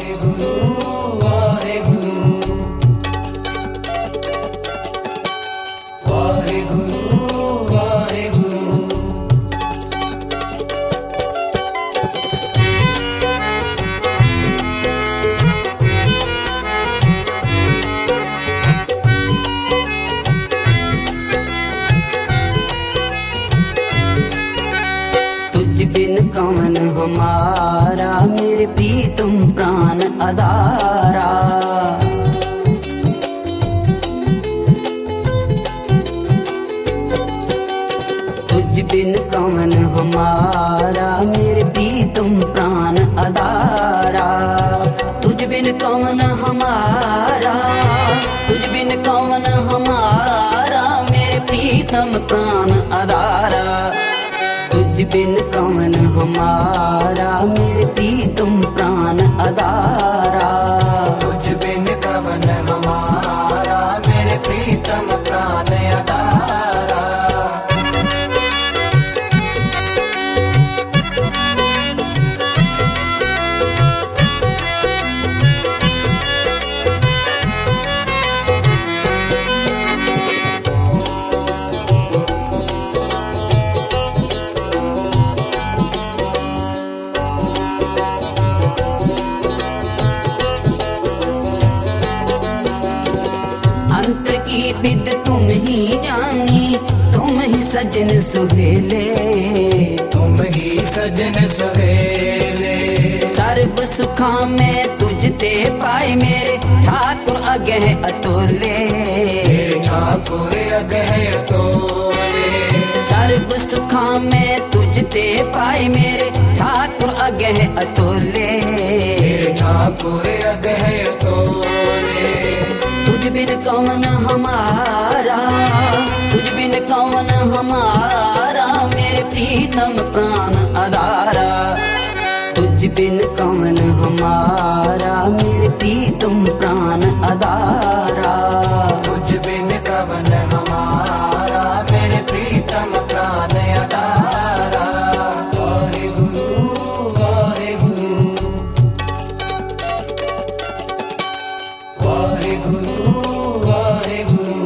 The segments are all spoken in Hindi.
बिन कौन हमारा मेरे प्रीतम प्राण अदारा। तुझ बिन कौन हमारा मेरे प्रीतम प्राण अदारा। तुझ बिन कौन हमारा, तुझ बिन कौन हमारा मेरे प्रीतम प्राण अदारा। तुझ बिन कौन हमारा मेरे प्रीतम प्राण अदारा। तुझ बिन कौन हमारा मेरे प्रीतम प्राण अदारा। अंतर की विद तुम ही जानी, तुम ही सजन सुहेले। तुम ही सजन सुहेले। सर्व सुखा में तुझ ते पाए मेरे ठाकुर अगह अतोले। मेरे ठाकुर अगह अतोले। सर्व सुखा में तुझ ते पाए मेरे ठाकुर अगह अतोले। मेरे ठाकुर अगह अतोले। तुझ बिन कौन हमारा, तुझ बिन कौन हमारा मेरे प्रीतम प्राण अदारा। तुझ बिन कौन हमारा मेरे प्रीतम प्राण अदारा। तुझ बिन कौन हमारा मेरे प्रीतम प्राण अदारा। वाहे गुरु वाहे गुरु, वाहे गुरु वाहे गुरु।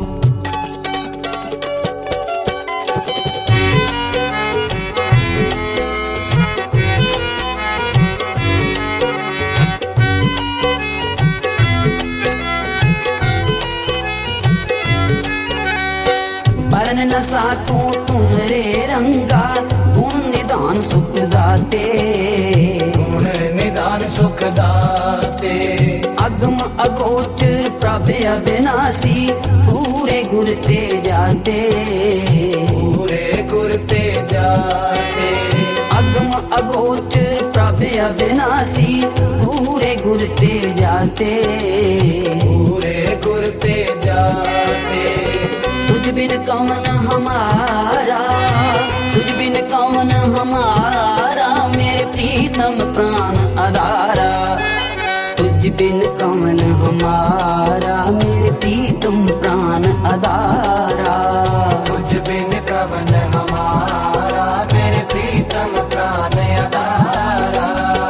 बरन न साकू तुमरे रंगा, गुण निदान सुख दाते। गुण निदान सुख दाते। अगम अगोचर प्रभ अविनाशी, पूरे गुर ते जाते। पूरे गुर ते जाते। अगम अगोचर प्रभ अविनाशी, पूरे गुर ते जाते। पूरे गुर ते जाते। तुझ बिन कौन हमारा, तुझ बिन कौन हमारा मेरे प्रीतम प्राण अदारा। तुझ बिन कौन हमारा मेरे प्रीतम प्राण अदारा। तुझ बिन कौन हमारा मेरे प्रीतम प्राण अदारा।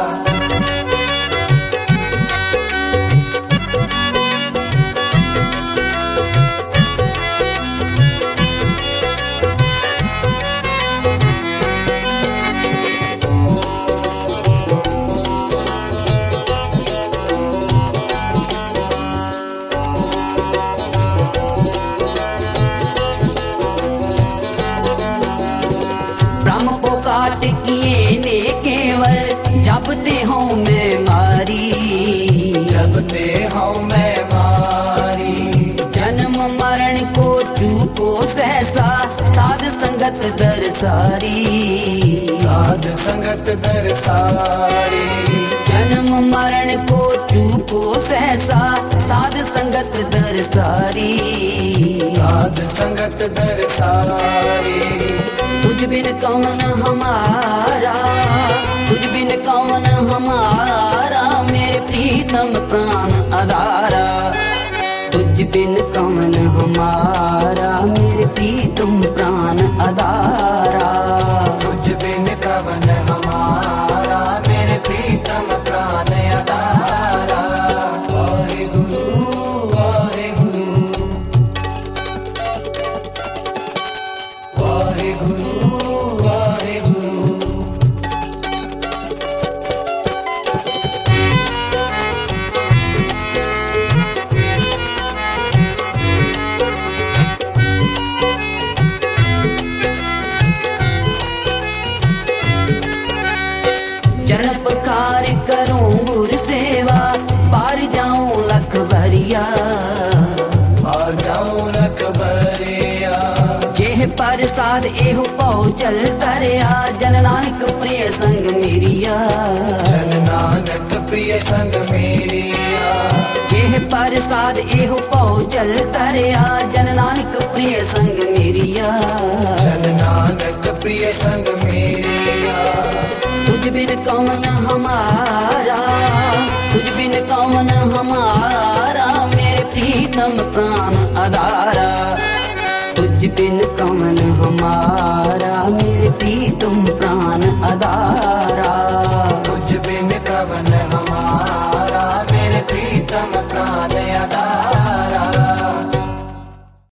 ब्रह्म को काट किए ने केवल, जपते हो मैं मारी। जपते हो मैं मारी। जन्म मरण को चूको सहसा, साध संगत दरसारी। साध संगत दरसारी। जन्म मरण को चूको सहसा, साध संगत दरसारी। साध संगत दरसारी। तुझ बिन कौन हमारा, तुझ बिन कौन हमारा मेरे प्रीतम प्राण अदारा। तुझ बिन कौन हमारा मेरे प्रीतम प्राण अदारा। तुझ बिन कौन हमारा मेरे प्रीतम प्राण अदारा। चल तरया जन नानक प्रिय संग मेरिया जन नानक प्रिय संग मेरिया जेह प्रसाद एहो पाओ चल तरया जन नानक प्रिय संग मेरिया जन नानक प्रिय संग मेरिया तुझ बिन कौन हमारा तुझ बिन कौन हमारा मेरे प्रीतम प्राण आधारा तुझ बिन कौन हमारा मेरे प्रीतम प्राण आधारा